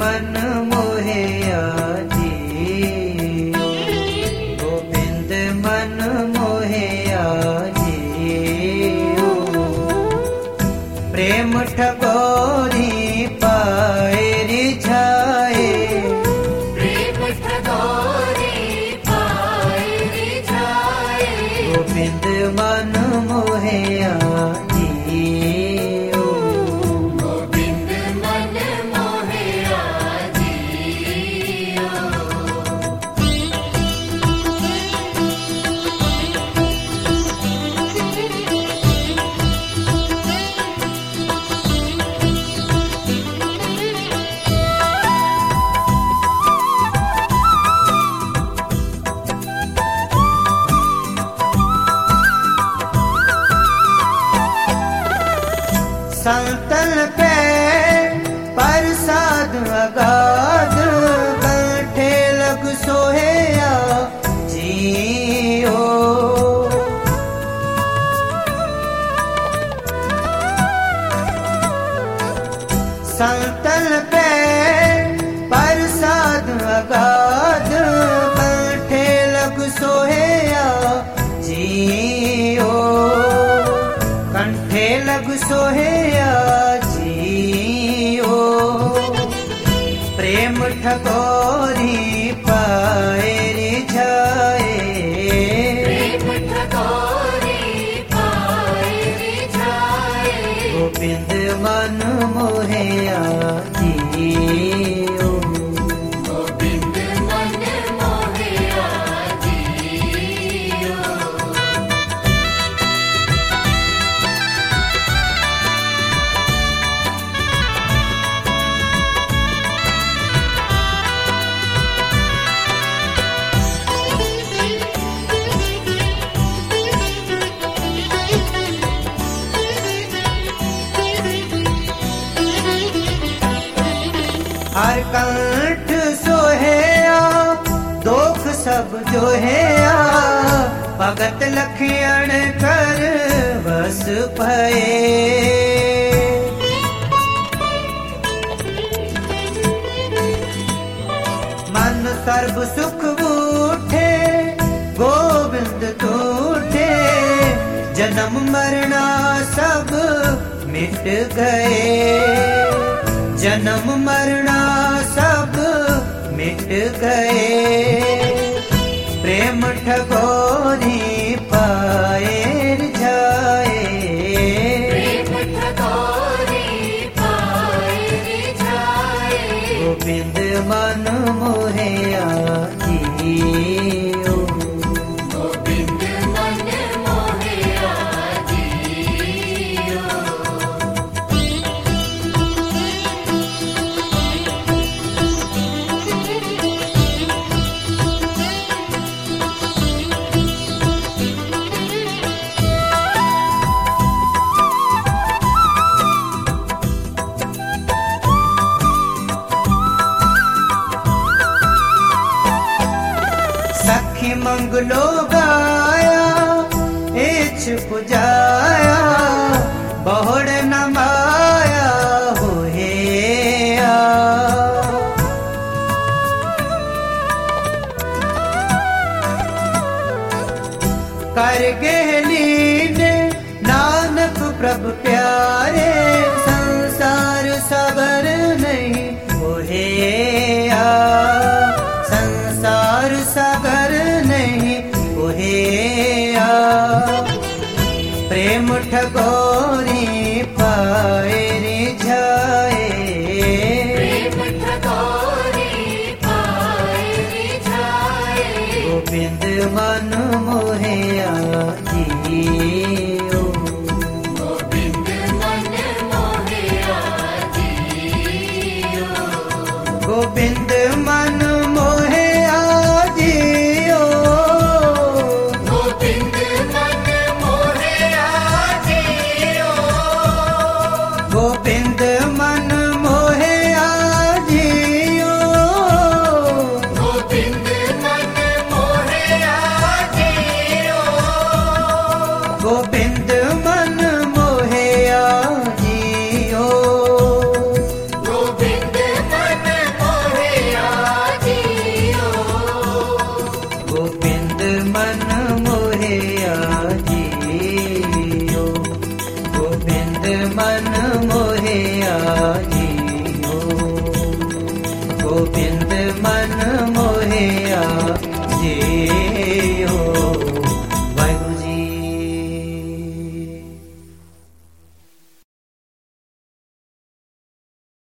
मन मोहे आजियो, गोविंद मन मोहे आजियो। प्रेम ठगोरी पाए रिझाए, प्रेम ठगोरी पाए रिझाए। गोविंद मन मोहे आजियो, गोविंद मन मोहे आजियो। संतल पे प्रसाद अगाध, कंठे लग सोहेया जियो। संतल पे प्रसाद अगाध, कंठे लग सोहेया जियो। कंठे लग सोहेया जियो, प्रेम ठगोरी पाए रिझाए। प्रेम ठगोरी पाए रिझाए। गोविंद मन मोहे आजियो, गोविंद मन मोहे आजियो। हर कंठ सोहेया, दुख सब जोहेया। भगत लखियण कर बस भये, मन सर्ब सुख बूठे, गोविंद तूठे। जन्म मरना सब मिट गए, जन्म मरना सब मिट गए। प्रेम ठगोरी पाए रिझाए, प्रेम ठगोरी पाए रिझाए। गोविंद मन मोहे आजियो, गोविंद मन मोहे आजियो। सखी मंगलो गाया, इछ पुजाया। बहुड़ न माया होहेया, कर गेलीने नानक प्रभु प्यारे। संसार सागर नहीं होहेया, संसार सागर नहीं होहेया। प्रेम ठगोरी पाए रिझाए, प्रेम ठगोरी पाए रिझाए। गोविंद मन मोहे आजियो, गोविंद मन मोहे आजियो। गोविंद मन मोहे आजियो, गोविंद मन मोहे आजियो। गोविंद मन मोहे आजियो, गोविंद मन मोहे आजियो। गोविंद मन मोहे आजियो, गोविंद मन जी